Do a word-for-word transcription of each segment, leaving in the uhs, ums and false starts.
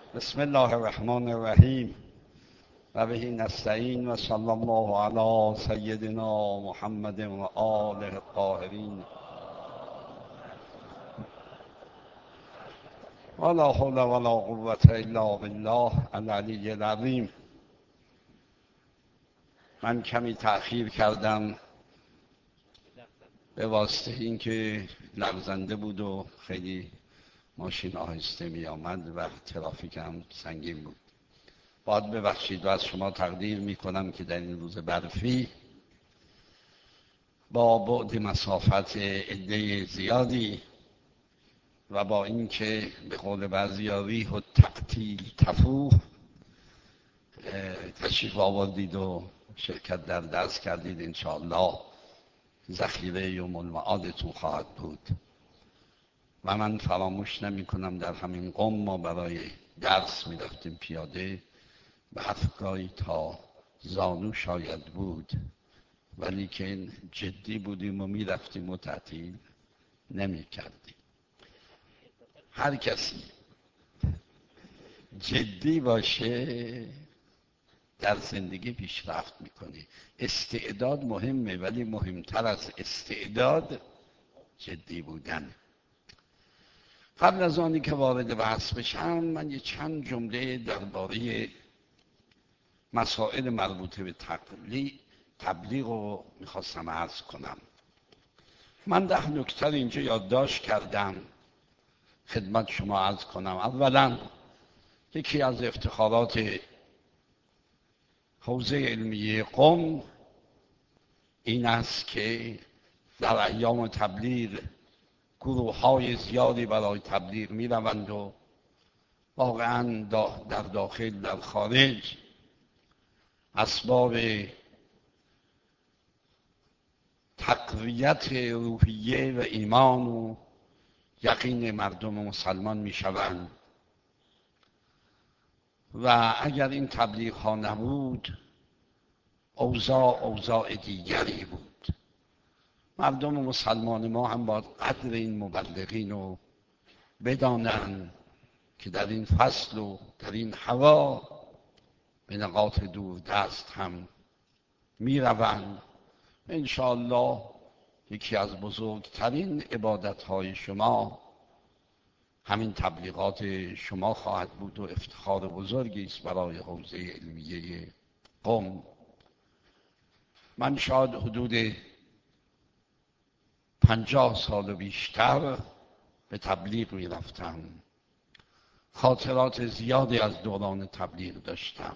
بسم الله الرحمن الرحیم و به نستعین و صلی الله علی سیدنا محمد و آله الطاهرین ولا حول ولا قوة الا بالله العلی العظیم. من کمی تأخیر کردم به واسطه اینکه لغزنده بود و خیلی ماشین آهسته می آمد و ترافیک هم سنگین بود. باید ببخشید و از شما تقدیر می کنم که در این روز برفی با بعد مسافت عده زیادی و با اینکه به قول بعضی‌ها ریح و تعطیل تفوح تشریف آوردید و شرکت در درس کردید. انشاءالله ذخیره یوم المعادتون خواهد بود و من فراموش نمی کنم در همین قم ما برای درس می رفتیم پیاده، به هفتگاهی تا زانو شاید بود، ولی که جدی بودیم و می رفتیم و تعطیل نمی کردیم. هر کسی جدی باشه در زندگی پیشرفت میکنه. استعداد مهمه، ولی مهمتر از استعداد جدی بودن. قبل از آنی که وارد بحث بشم، من یه چند جمله درباره مسائل مربوطه به تبلیغ تبلیغ رو میخواستم عرض کنم. من ده نکته اینجا یادداشت کردم خدمت شما عرض کنم. اولا، یکی از افتخارات حوزه علمیه قم این است که در ایام تبلیغ گروه های زیادی برای تبلیغ می روند و واقعا در داخل در خارج اسباب تقویت روحیه و ایمان و یقین مردم مسلمان می شوند و اگر این تبلیغ ها نبود اوضاع اوضاع دیگری بود. مردم مسلمان ما هم باید قدر این مبلغین رو بدانند که در این فصل و در این هوا به نقاط دور دست هم می روند. انشاءالله یکی از بزرگترین عبادت های شما همین تبلیغات شما خواهد بود و افتخار بزرگی است برای حوزه علمیه قم. من شاید حدود پنجاه سال و بیشتر به تبلیغ می رفتم. خاطرات زیادی از دوران تبلیغ داشتم،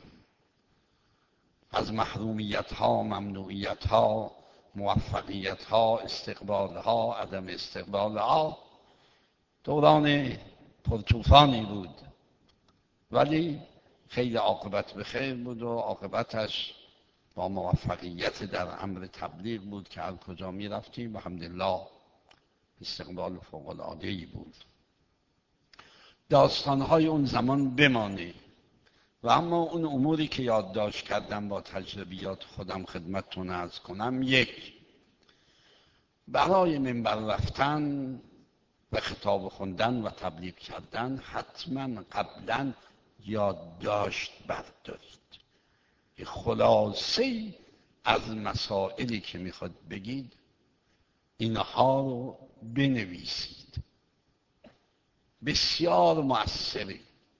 از محرومیت ها، ممنوعیت ها، موفقیت ها، استقبال ها، عدم استقبال ها. دوران پرطوفانی بود، ولی خیلی عاقبت به خیر بود و عاقبتش با موفقیت در امر تبلیغ بود که هر کجا می رفتیم و الحمدلله استقبال فوق العاده‌ای بود. داستانهای اون زمان بمانه و اما اون اموری که یادداشت کردم با تجربیات خودم خدمتتون عرض کنم. یک، برای منبر رفتن و خطاب خوندن و تبلیغ کردن حتما قبلا یادداشت بردارید. خلاصه از مسائلی که میخواد بگید اینها رو بنویسید. بسیار مؤثره.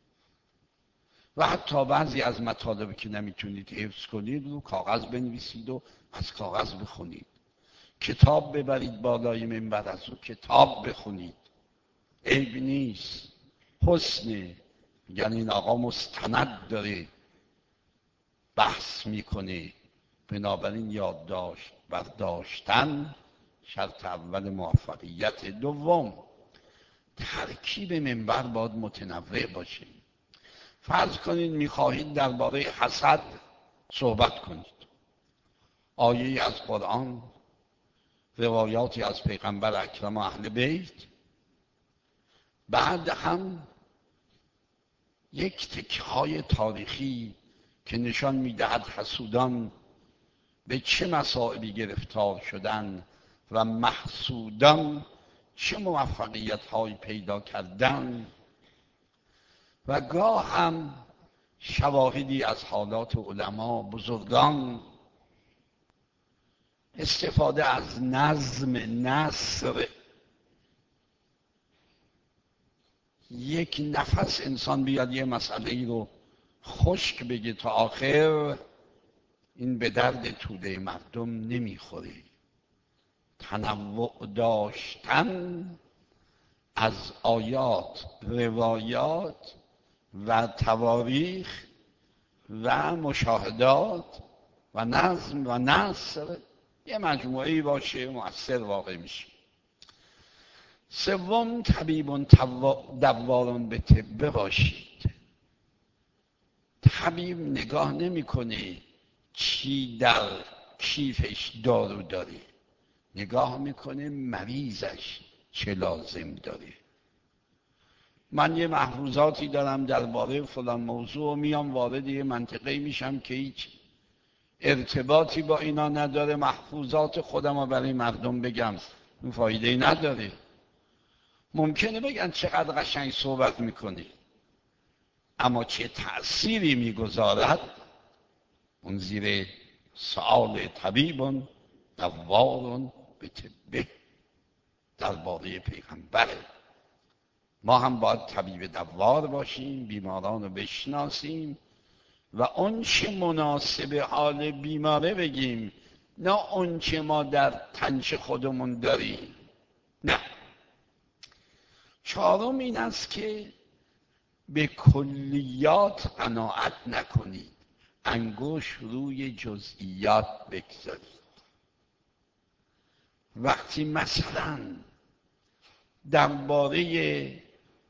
و حتی بعضی از مطالبی که نمیتونید حفظ کنید رو کاغذ بنویسید و از کاغذ بخونید. کتاب ببرید بالای منبر، از رو کتاب بخونید. عیب نیست، حسنه. یعنی این آقا مستند داره بحث میکنه. بنابراین یادداشت برداشتن شرط اول موفقیت. دوم، ترکیب منبر باید متنوع باشه. فرض کنید میخواهید درباره حسد صحبت کنید، آیه از قرآن، روایاتی از پیغمبر اکرم و اهل بیت، بعد هم یک تکه‌های تاریخی که نشان میدهد حسودان به چه مسائلی گرفتار شدن و محسودان چه موفقیت های پیدا کردن. و گاه هم شواهدی از حالات علما بزرگان استفاده از نظم نثر، یک نفس انسان بیاد یه مسئله ای رو خشک بگه تا آخر، این به درد توده مردم نمیخوره. تنوع داشتن از آیات، روایات و تواریخ و مشاهدات و نظم و نثر یه مجموعه‌ای باشه مؤثر واقع میشه. سوم، طبیب دوارون به طب باشید. طبیب نگاه نمیکنه چی در کیفش دارو داره، نگاه میکنه مریضش چه لازم داره. من یه محفوظاتی دارم درباره فلان موضوع، میام وارد یه منطقه میشم که هیچ ارتباطی با اینا نداره، محفوظات خودم رو برای مردم بگم، اون فایده‌ای نداره. ممکنه بگن چقدر قشنگ صحبت میکنی، اما چه تأثیری میگذارد اون زیر سؤال طبیبون دوارون به طبه درباره پیغمبره. ما هم باید طبیب دوار باشیم، بیماران رو بشناسیم و اون چه مناسب حال بیماره بگیم، نه اون چه ما در تنش خودمون داریم. نه. چهارم این است که به کلیات قناعت نکنید، انگوش روی جزئیات بگذارید. وقتی مثلا درباره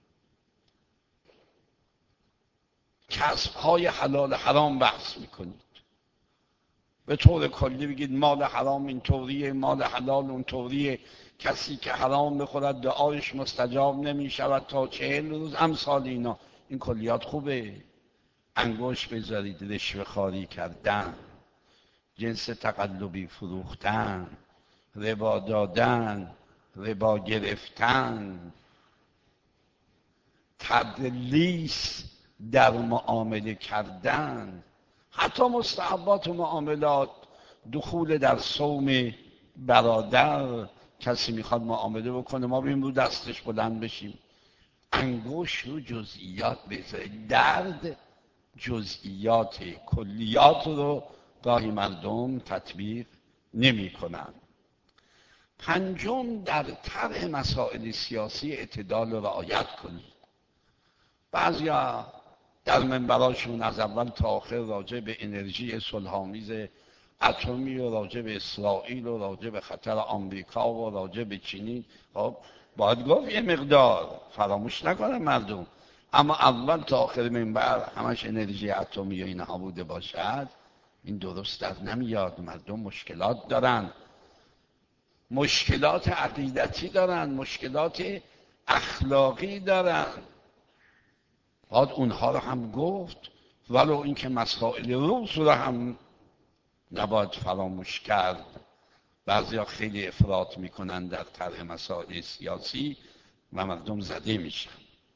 کسب‌های حلال حرام بحث میکنید، به طور کلی بگید مال حرام این طوریه، مال حلال اون طوریه، کسی که حرام بخورد دعایش مستجاب نمی شود تا چهل روز، امثال اینا. این کلیات خوبه. انگوش بذارید رشوه خواری کردن، جنس تقلبی فروختن، ربا دادن، ربا گرفتن، تدلیس در معامله کردن، حتی مستحبات و معاملات، دخول در صوم برادر، کسی میخواد معامله بکنه ما بیم رو دستش بلند بشیم. انگوش رو جزئیات بذارید. درد جزئیات، کلیات رو گاهی مردم تطبیق نمی کنن. پنجم، در طرح مسائل سیاسی اعتدال رو رعایت کنید. بعضیا در منبراشون از اول تا آخر راجع به انرژی صلح‌آمیز اتمی و راجع به اسرائیل و راجع به خطر آمریکا و راجع به چینی، خب باید گفت یه مقدار، فراموش نکنن مردم، اما اول تا آخر منبر همش انرژی اتمی و اینها بوده باشد، این درست در نمیاد. مردم مشکلات دارن، مشکلات عقیدتی دارن، مشکلات اخلاقی دارن، باید اونها رو هم گفت، ولو اینکه مسائل روز رو هم نباید فراموش کرد. بعضیا خیلی افراط میکنن در طرح مسائل سیاسی و مردم زده میشن.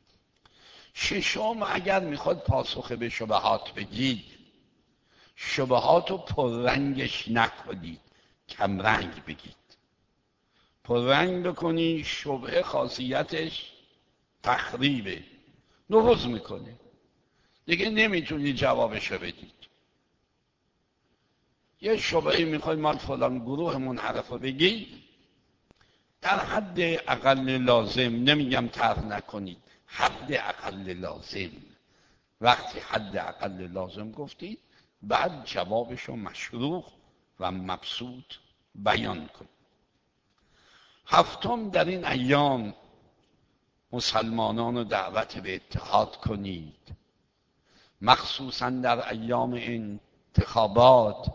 ششم، اگر میخواد پاسخ به شبهات بگید، شبهات رو پررنگش نکنید، کم رنگ بگید. پررنگ بکنی شبهه خاصیتش تخریبه، نفوذ میکنه، دیگه نمیتونی جوابشو بدید. یه شبهه میخوای مال فلان گروه منحرف رو بگید، در حد اقل لازم، نمیگم طرح نکنید، حد اقل لازم. وقتی حد اقل لازم گفتید، بعد جوابشو مشروع و مبسوط بیان کنید. هفتم، در این ایام مسلمانان رو دعوت به اتحاد کنید، مخصوصا در ایام انتخابات.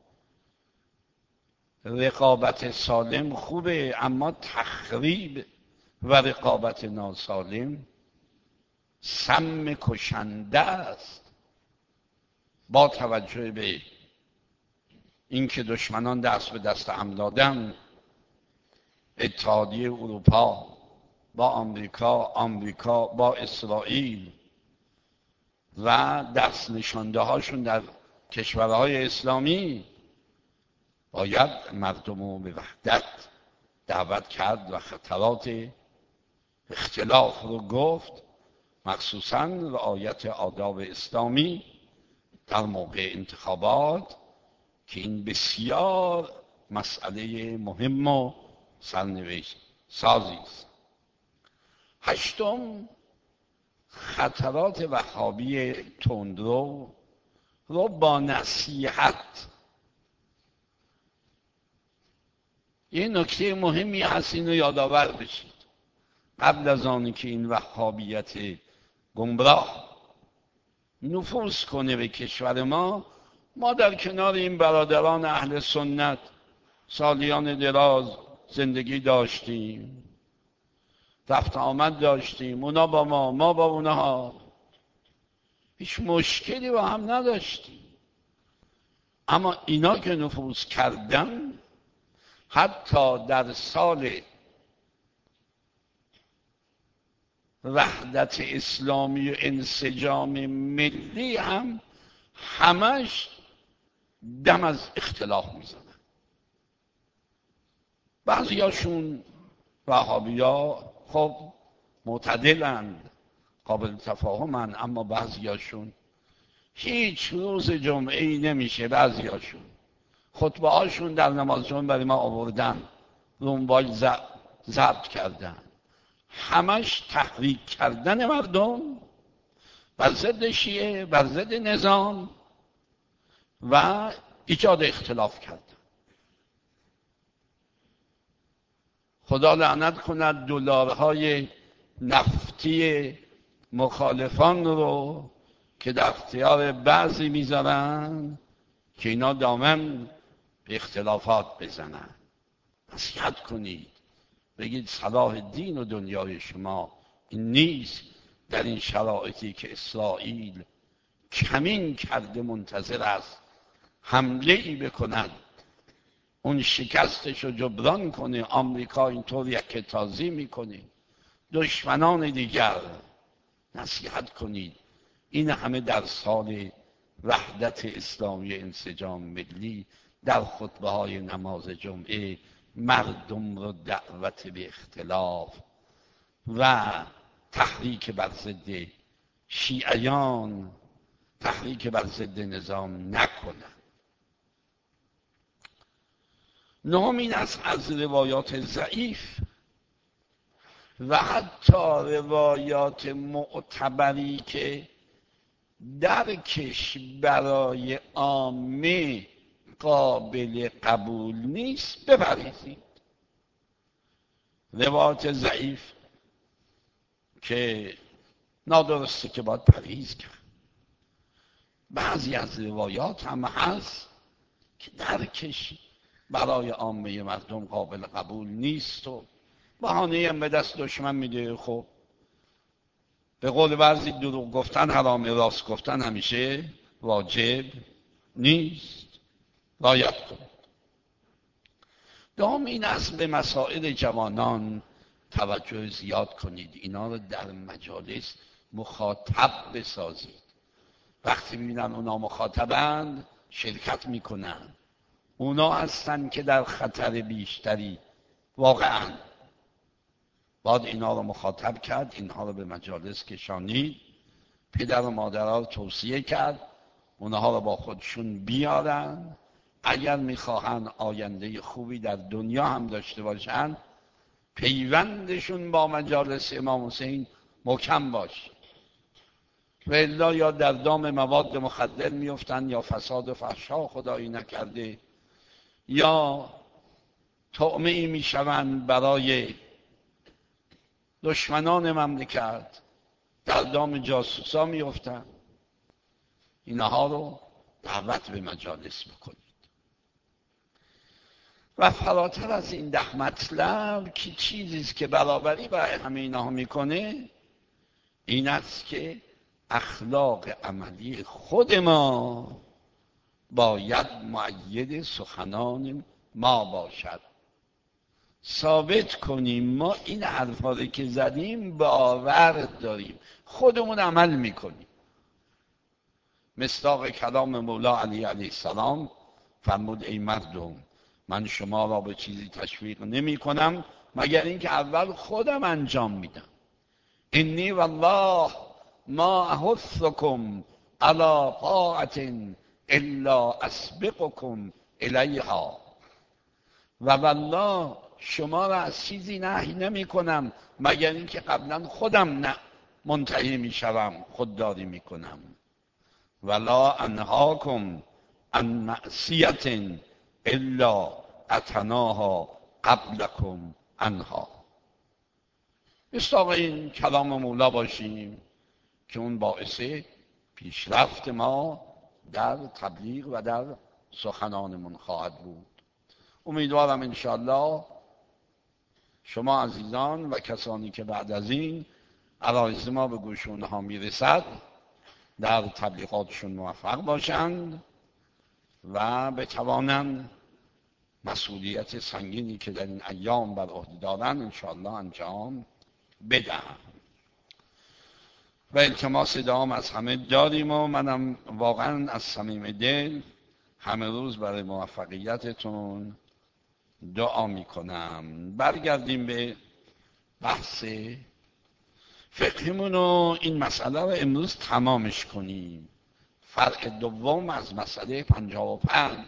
رقابت سالم خوبه، اما تخریب و رقابت ناسالم سم کشنده است. با توجه به اینکه دشمنان دست به دست هم دادن، اتحادیه اروپا با آمریکا، آمریکا با اسرائیل، و دست نشانده هاشون در کشورهای اسلامی باید مردم رو به وحدت دعوت کرد و خطرات اختلاف رو گفت، مخصوصاً رعایت آداب اسلامی در موقع انتخابات که این بسیار مسئله مهم و سرنوشت سازی است. هشتم، خطرات وهابی تندرو رو با نصیحت. یه نکته مهمی هست، اینو یادآور بشید قبل از آنی که این وهابیت گمراه نفوذ کنه به کشور ما. ما در کنار این برادران اهل سنت سالیان دراز زندگی داشتیم، رفت آمد داشتیم، اونا با ما، ما با اونها، هیچ مشکلی با هم نداشتیم. اما اینا که نفوذ کردن، حتی در سال وحدت اسلامی و انسجام ملی هم همش دم از اختلاف میزنن. بعضی هاشون وهابی ها خب معتدلند، قابل تفاهمند، اما بعضی هاشون هیچ روز جمعه ای نمیشه، بعضی هاشون خطبه هاشون در نماز جمعه برای ما آوردن، رو موبایل ضبط کردن، همش تحریک کردن مردم بر ضد شیعه، بر ضد نظام و ایجاد اختلاف کردن. خدا لعنت کند دلارهای نفتی مخالفان رو که در اختیار بعضی میذارن که اینا دامن به اختلافات بزنن. نصیحت کنید، بگید صلاح دین و دنیای شما این نیست در این شرایطی که اسرائیل کمین کرده منتظر است حمله ای بکند، اون شکستش رو جبران کنه. آمریکا اینطور یک تازی میکنه، دشمنان دیگر. نصیحت کنید. این همه در سال وحدت اسلامی انسجام ملی در خطبه های نماز جمعه مردم رو دعوت به اختلاف و تحریک بر ضد شیعیان، تحریک بر ضد نظام نکنند. نهم این است از روایات ضعیف و حتی روایات معتبری که درکش برای عامه قابل قبول نیست بپرهیزید. روایات ضعیف که نادرسته که باید پرهیز کرد. بعضی از روایات هم هست که درکش برای عامه مردم قابل قبول نیست و بهانه هم به دست دشمن میده. خب به قول بعضی دروغ گفتن حرامه، راست گفتن همیشه واجب نیست. رعایت کنید. دوم این است به مسائل جوانان توجه زیاد کنید. اینا رو در مجالس مخاطب بسازید. وقتی میبینن اونا مخاطبند شرکت میکنن، اونا هستن که در خطر بیشتری واقعا. باید اینا رو مخاطب کرد، اینها رو به مجالس کشانید، پدر و مادرها رو توصیه کرد اونها رو با خودشون بیارن. اگر میخواهن آینده خوبی در دنیا هم داشته باشن، پیوندشون با مجالس امام حسین محکم باشه، و الا یا در دام مواد مخدر میفتن، یا فساد و فحشا خدایی نکرده، یا طعمه ای میشوند برای دشمنان مملکت، در دام جاسوسا میفتن. اینها رو دعوت به مجالس بکنید. و فراتر از این ده مطلب که چیزیست که برابری برای همه اینها میکنه، این است که اخلاق عملی خود ما باید مؤید سخنان ما باشد. ثابت کنیم ما این حرفا که زدیم باور داریم، خودمون عمل میکنیم. مصداق کلام مولا علی علیه السلام فرمود ای مردم من شما را به چیزی تشویق نمی کنم مگر اینکه اول خودم انجام میدم. انی والله ما احثکم علی طاعة الا اسبقکم الیها، و والله شما را از چیزی نهی نمی کنم مگر اینکه قبلا خودم نه منتهی می شوم، خودداری می کنم. ولا انهاکم عن معصیة الا اتناها قبلکم عنها. مصداق این کلام مولا باشیم که اون باعث پیشرفت ما در تبلیغ و در سخنانمون خواهد بود. امیدوارم انشاءالله شما عزیزان و کسانی که بعد از این عرایض ما به گوش اونها میرسد در تبلیغاتشون موفق باشند و بتوانند مسئولیت سنگینی که در این ایام بر عهده دارند انشاءالله انجام بدهم. و التماس دعام از همه داریم و منم واقعا از صمیم دل همه روز برای موفقیتتون دعا میکنم. برگردیم به بحث فقهمون و این مسئله رو امروز تمامش کنیم. فرق دوم از مسئله پنجاه و پنج،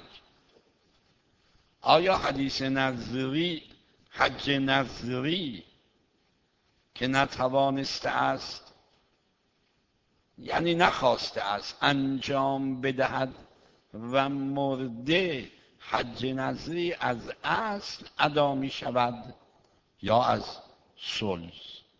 آیا حدیث نظری حج نظری که نتوانسته است یعنی نخواسته است انجام بدهد و مرده حج نظری از اصل ادا می شود یا از ثلث؟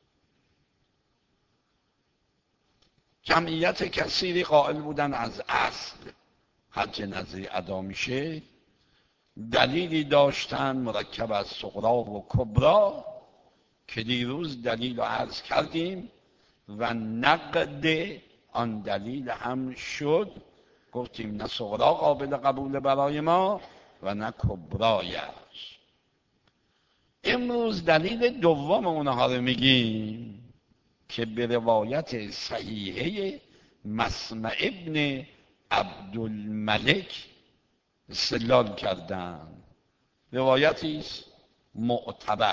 جمعیت کثیری قائل بودن از اصل حج نظری ادا میشه. دلیلی داشتن مرکب از صغرا و کبرا که دیروز دلیل رو عرض کردیم و نقد آن دلیل هم شد. گفتیم نه صغرا قابل قبول برای ما و نه کبرایش. امروز دلیل دوم اونها رو میگیم که به روایت صحیحه مسمع ابن عبدالملک استدلال کردن. روایتی است معتبر.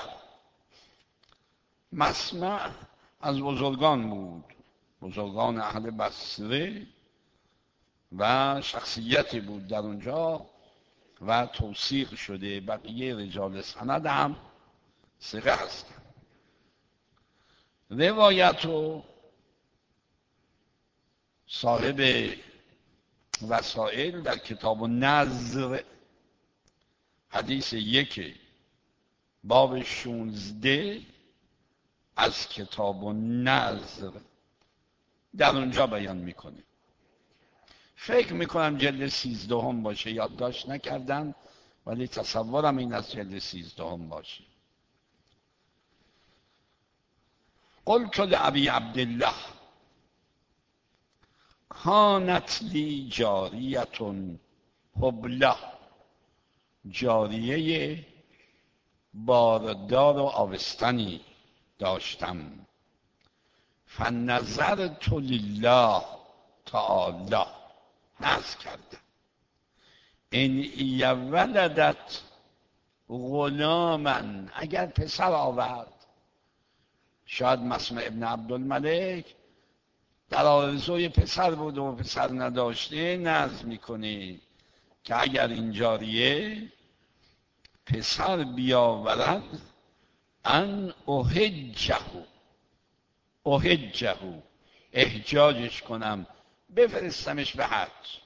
مسمع از بزرگان بود، بزرگان اهل بصره و شخصیتی بود در اونجا و توثیق شده. بقیه رجال سند هم ثقه هستند. روایت و صاحب وسائل در کتاب نظر حدیث یک باب شونزده از کتاب نظر در اونجا بیان میکنه. فکر میکنم جلد سیزدهم باشه، یادداشت نکردم ولی تصورم این از جلد سیزدهم باشه. قلت لأبی عبدالله کانت لی جاریتون حبله، جاریه باردار و آبستنی داشتم. فنظرت لله تعالی، نذر کردم ان ولدت غلامن، اگر پسر آورد. شاید مسمع ابن عبدالملک در آرزوی پسر بود و پسر نداشته، نذر میکنه که اگر این جاریه پسر بیاورد ان احجه احجه احجاجش کنم، بفرستمش به حج.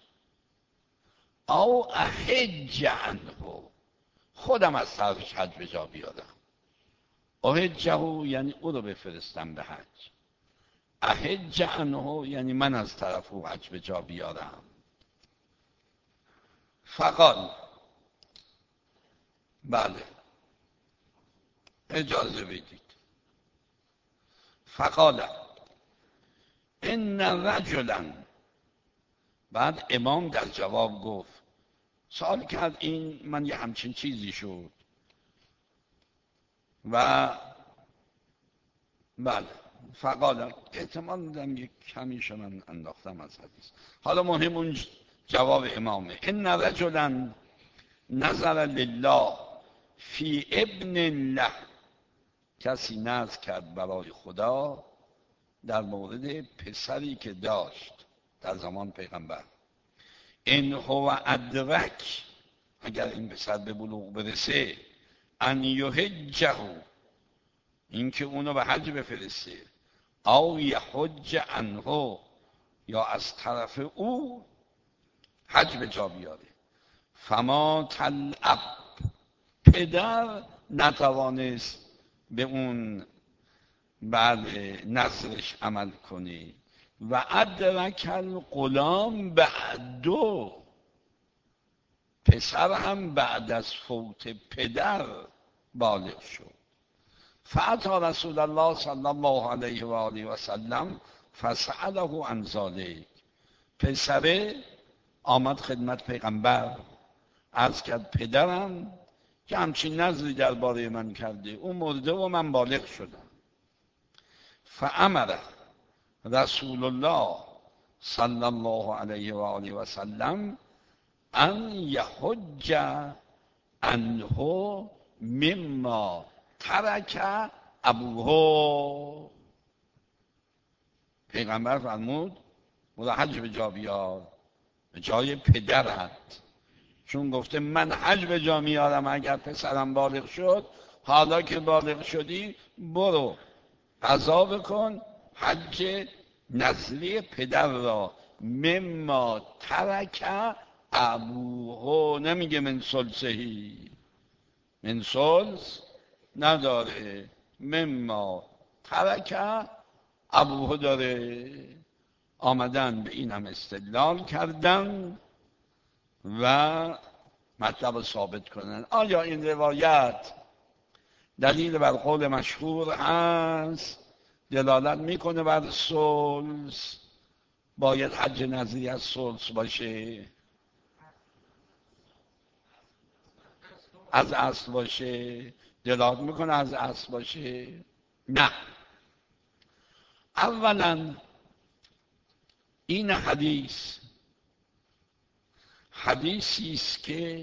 او احج عنه، خودم از طرفش حج به جا بیارم. احجه یعنی او رو بفرستم به حج، احج عنه یعنی من از طرف او حج به جا بیارم. فقال، بله اجازه بدید. فقال ان رجلا، بعد امام در جواب گفت، سوال کرد این من یه همچین چیزی شد و بله فقال، احتمال میدم یک کمیش من انداختم از حدیث، حالا مهم اون جواب امامه. ان رجلا نظر لله فی ابن له، کسی نظر کرد برای خدا در مورد پسری که داشت در زمان پیغمبر. ان هو ادرک، اگر این پسر به بلوغ برسه، ان یحجه، این که اونو به حج بفرسته، او یحج عنه، یا از طرف او حج به جا بیاره. فما تلعب، پدر نتوانست به اون بعد نظرش عمل کنه. و ادرک الغلام بعدو، پسر هم بعد از فوت پدر بالغ شد. فاتی رسول الله صلی الله علیه و آله و سلم فسأله عن ذلک، پسره آمد خدمت پیغمبر، عرض کرد پدرم که همچین نظری درباره من کرده، اون مرده و من بالغ شدم. فامر رسول الله صلی الله علیه و آله و سلم ان یحج عنه مما ترک ابوه، پیغمبر فرمود برو حج به جا بیار، به جای پدرت، چون گفته من حج به جا میارم اگر پسرم بالغ شد، حالا که بالغ شدی برو قضا بکن حج نظری پدر را، مما ترک ابوه، نمیگه من ثلثهی، من ثلث نداره، مما ترک ابوه داره. آمدن به این هم استدلال کردن و مطلب ثابت کنن. آیا این روایت دلیل بر قول مشهور هست، دلالت میکنه بر ثلث، باید حج نظری از ثلث باشه، از اصل باشه، دلالت میکنه از اصل باشه؟ نه. اولا این حدیث حدیثی است که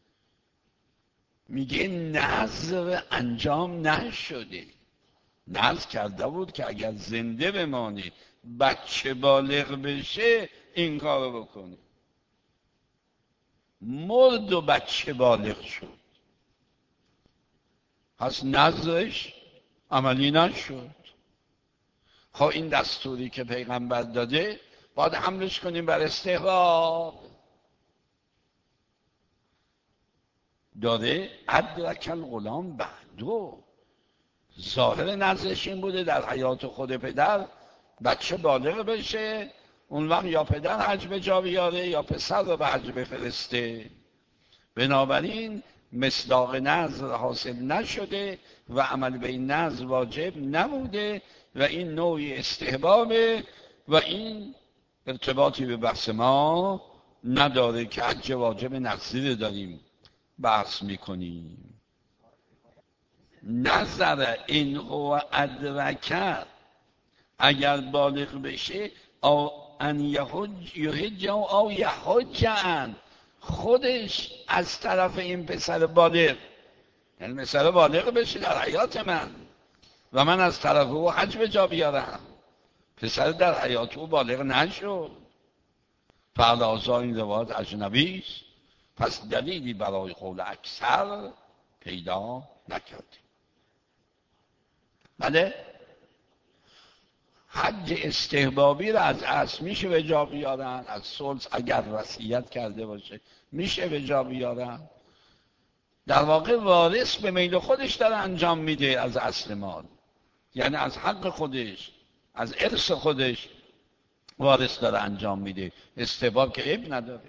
میگه نظر انجام نشده، نظر کرده بود که اگر زنده بمانه بچه بالغ بشه این کارو بکنه، مرد و بچه بالغ شد، پس نظرش عملی نشد. خب این دستوری که پیغمبر داده باید حملش کنیم بر استحباب. داره ادرک الغلام بعدو، ظاهر نظرش این بوده در حیات خود پدر بچه بالغ بشه، اون وقت یا پدر حج به جا بیاره یا پسر رو به حج بفرسته. بنابراین مصداق نظر حاصل نشده و عمل به این نظر واجب نبوده و این نوعی استحبابه و این ارتباطی به بحث ما نداره که حج واجب نظری داریم بحث میکنیم. نظر این هو ادرکه، اگر بالغ بشه، او ان یحج یحج او یحج ان، خودش از طرف این پسر بالغ، یعنی پسر بالغ بشه در حیات من و من از طرف او حج به جا بیارم، پسر در حیات او بالغ نشد، فعلازا این روایت اجنبی است، پس دلیلی برای قول اکثر پیدا نکردیم. بله، حج استحبابی را از اصل میشه به جا بیارن، از ثلث اگر وصیت کرده باشه میشه به جا بیارن. در واقع وارث به میل خودش داره انجام میده از اصل مال، یعنی از حق خودش، از ارث خودش وارث داره انجام میده، استحباب که عیب نداره.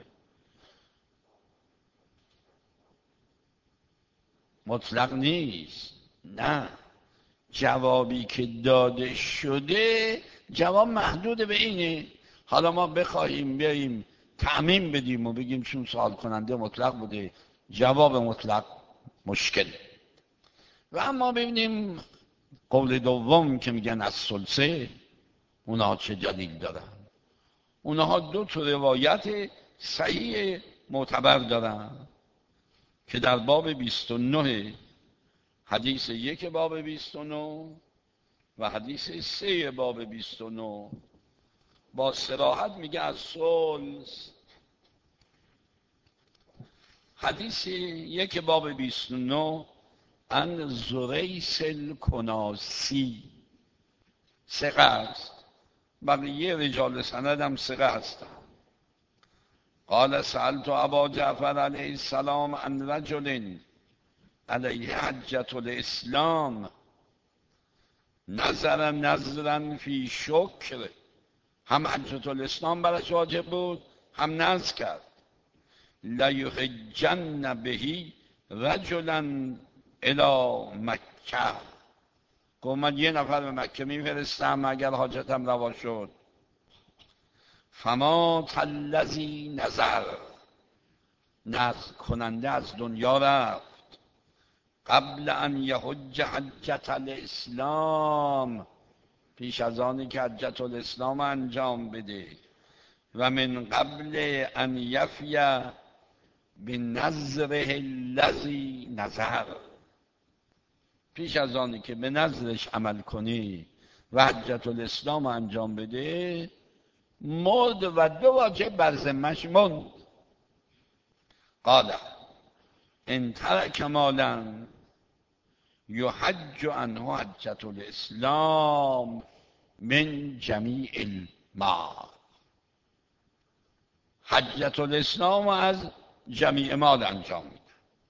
مطلق نیست، نه. جوابی که داده شده جواب محدود به اینه. حالا ما بخواهیم بیاییم تعمیم بدیم و بگیم چون سوال کننده مطلق بوده جواب مطلق مشکل، و اما ببینیم قول دوم که میگن از ثلثه، اونها چه دلیل دارن؟ اونها دو تا روایت صحیح معتبر دارن که در باب بیست و نه، حدیث یک باب بیست و نه و حدیث سه باب بیست و نه با صراحت میگه از ثلث. حدیث یک باب بیست و نه ان زریس الکناسی ثقه است، بقیه رجال سند هم ثقه هستند. قال سألت ابا جعفر علیه السلام عن رجل علیه حجة الاسلام نظر نظرا فی شکر، هم حجة الاسلام براش واجب بود هم نظر کرد. لیحجن بهی رجلا الی مکه، گفت من یه نفر به مکه میفرستم اگر حاجتم روا شد. فما الذی نظر، نظر کننده از دنیا رفت قبل ان یحج حجة الاسلام، پیش از آنی که حجة الاسلام انجام بده. و من قبل ان یفی بنظره الذی نظر، پیش از آنی که به نظرش عمل کنی و حجة الاسلام انجام بده، مرد و دو واجب بر ذمه‌اش موند. قال ان ترک مالا یحج عنه حجة الاسلام من جمیع المال، حجة الاسلام از جمیع مال انجام میده.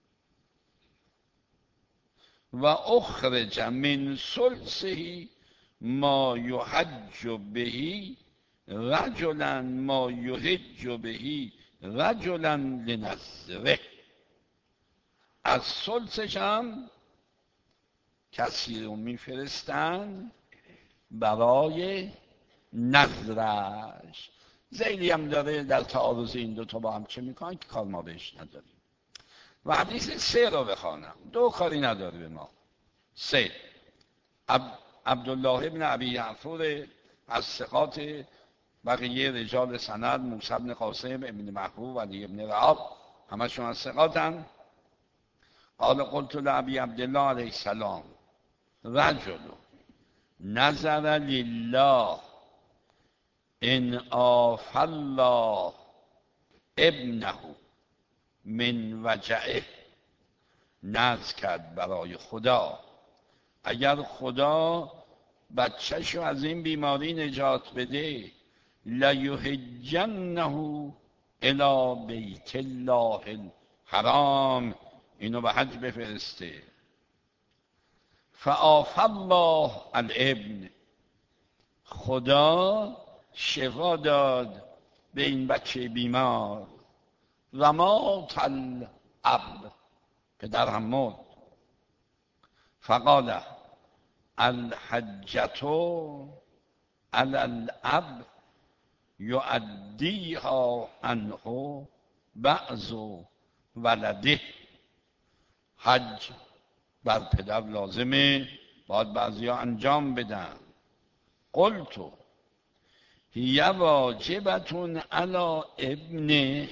و اخرج من ثلثه ما یحج بهی رجلا ما یحج بهی رجلا لنظره، از ثلثش هم کسی رو میفرستن برای نظرش. ذیلی هم داره در تعارض این دوتا با هم چه میکنن که کار ما بهش نداریم. و حدیث سه رو بخوانم، دو کاری نداره به ما. سه، عب... عبدالله ابن ابی یعفور از ثقات بقیه رجال سند، موسی بن قاسم ابن محبوب، علی ابن رعاب، همشون از ثقاتن. قال قلت لابی عبدالله علیه السلام رجل نظر لله ان آف الله ابنه من وجعه، نذر کرد برای خدا اگر خدا بچه‌شو از این بیماری نجات بده، لیحجنه الی بیت الله الحرام، اینو به حج بفرسته. فعاف الله الابن، خدا شفا داد به این بچه بیمار. و مات الاب، پدر هم مرد. فقال الحجة علی الاب یؤدیها عنه بعض ولده، حج بر پدر لازمه، باید بعضی ها انجام بدن. قلتو هی واجبتون علی ابن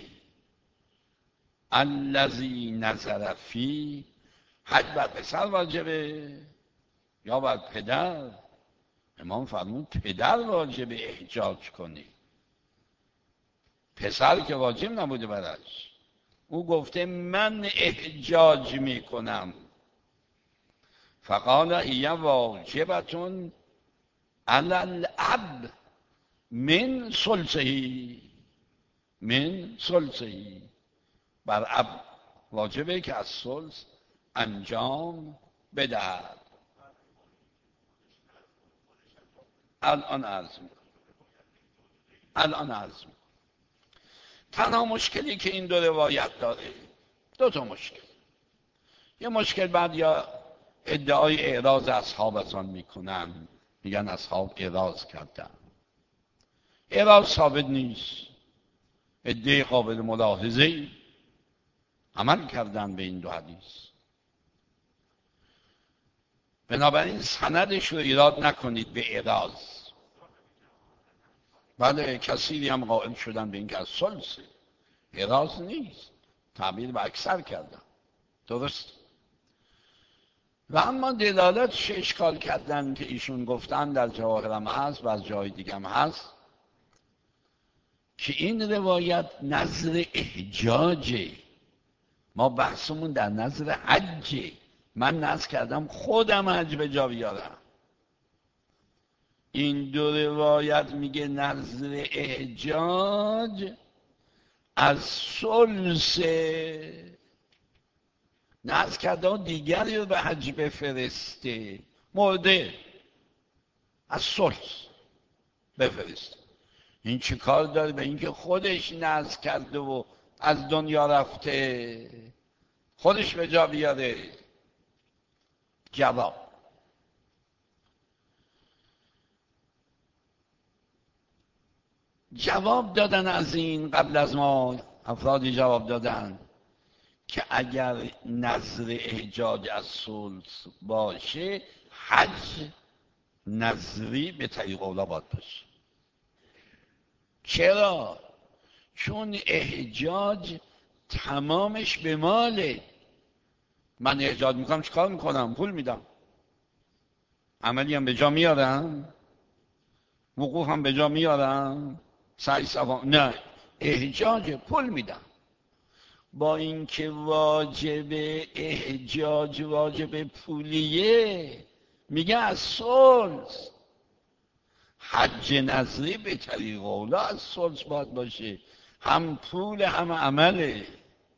الذی نظر فی، حج بر پسر واجبه یا بر پدر؟ امام فرمود پدر واجبه احجاج کنی، پسر که واجب نبوده برش. او گفته من احجاج میکنم. فقال هی واجبتون علی الاب من ثلثه، من ثلثه، بر اب واجبه که از ثلث انجام بدهد. الان عرض میکنم الان عرض میکنم تنها مشکلی که این دو روایت داره، دو تا مشکل. یه مشکل بعد یا ادعای اعراض اصحاب ازان میکنن، میگن اصحاب اعراض کردن. اعراض ثابت نیست، ادعای قابل ملاحظه عمل کردن به این دو حدیث. بنابراین سندش رو ایراد نکنید به اعراض. بله کثیری هم قائل شدن به این که از ثلثه، اعراض نیست، تعبیر به اکثر کردن، درست. و اما دلالتش اشکال کردن که ایشون گفتن در جواهرم هست و از جای دیگه هم هست که این روایت نظر احجاجه، ما بحثمون در نظر حجه. من نظر کردم خودم حج به جا بیارم. این دو روایت میگه نظر احجاج از ثلثه، نظر کردم دیگری رو به حج بفرسته، مرده از ثلث بفرسته. این چه کار داره به اینکه خودش نظر کرده و از دنیا رفته خودش به جا بیاره؟ جواب: جواب دادن از این قبل از ما افرادی جواب دادن که اگر نظر احجاج از ثلث باشه حج نظری به طریق اولا باید باشه. چرا؟ چون احجاج تمامش به ماله. من احجاج میکنم چیکار میکنم؟ پول میدم، عملی هم به جا میارم، وقوف هم به جا میارم، سعی سوام. نه، احجاج پول میدم. با اینکه واجب احجاج واجب پولیه میگه از ثلث. حج نظری به طریق اولا از ثلث باید باشه، هم پول هم عمله.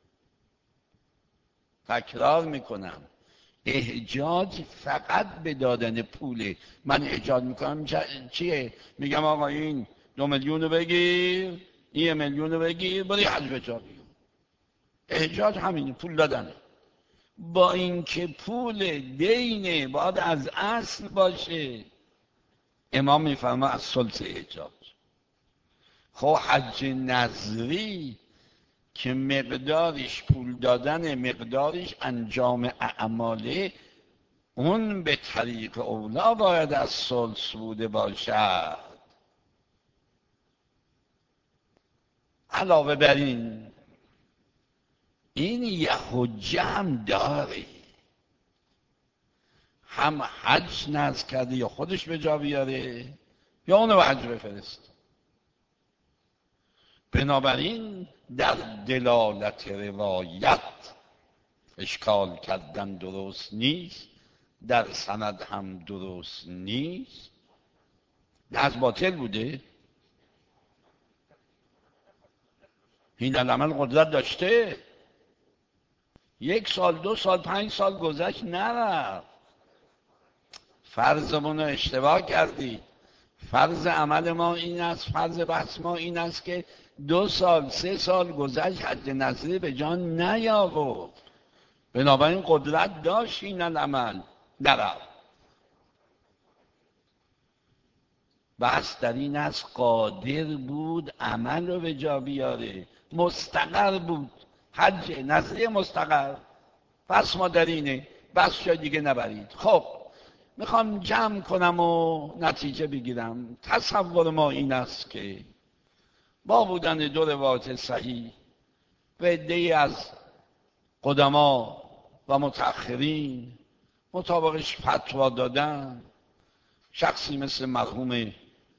تکرار میکنم، احجاج فقط به دادن پوله. من احجاج میکنم چیه؟ میگم آقا این دو میلیون رو بگیر، این میلیون رو بگیر، بری حج به جا بیار. احجاج همینه، پول دادنه. با اینکه پول دینه باید از اصل باشه، امام میفرما از ثلث احجاج. خب حج نظری که مقدارش پول دادن، مقدارش انجام اعماله، اون به طریق اولا باید از ثلث بوده باشد. علاوه بر این این یه حجه هم داره، هم حج نذر کرده یا خودش به جا بیاره یا اونو به حج بفرست. بنابراین در دلالت روایت اشکال کردن درست نیست، در سند هم درست نیست. از باطل بوده، این العمل قدرت داشته، یک سال دو سال پنج سال گذشت نرفت. فرضمون رو اشتباه کردید. فرض عمل ما این است، فرض بحث ما این است که دو سال سه سال گذشت حج نظری به جان نیاورد، بنابراین قدرت داشت این العمل نرفت. بحث در این است قادر بود عمل رو به جا بیاره، مستقر بود، حج نظری مستقر. پس ما در اینه، بس جای دیگه نبرید. خب میخوام جمع کنم و نتیجه بگیرم. تصور ما این است که با بودن دو روایت صحیح و عده‌ای از قدما و متأخرین مطابقش فتوا دادن، شخصی مثل مرحوم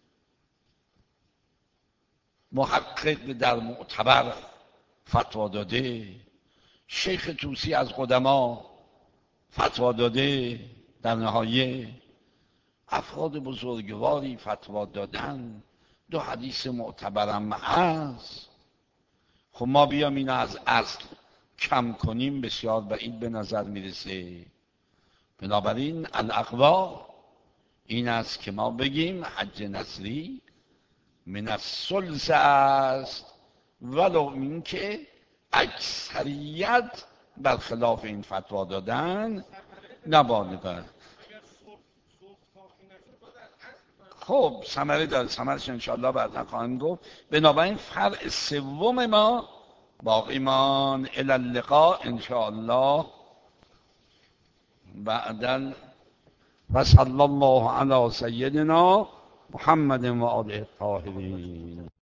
محقق در معتبر فتوا داده، شیخ طوسی از قدما فتوا داده، در نهایه افراد بزرگواری فتوا دادن، دو حدیث معتبرم هست. خب ما بیام اینو از اصل کم کنیم بسیار بعید به نظر میرسه. بنابراین الاقوا این است که ما بگیم حج نظری من الثلث است، ولو اینکه اکثریت برخلاف این فتوا دادن نبالغه. خب ثمره داره، ثمرش انشاءالله بعدا خواهیم گفت. بنابراین فرع سوم ما باقی مان. الی اللقاء انشاءالله بعدا و صلی الله علی سیدنا محمد و آله الطاهرین.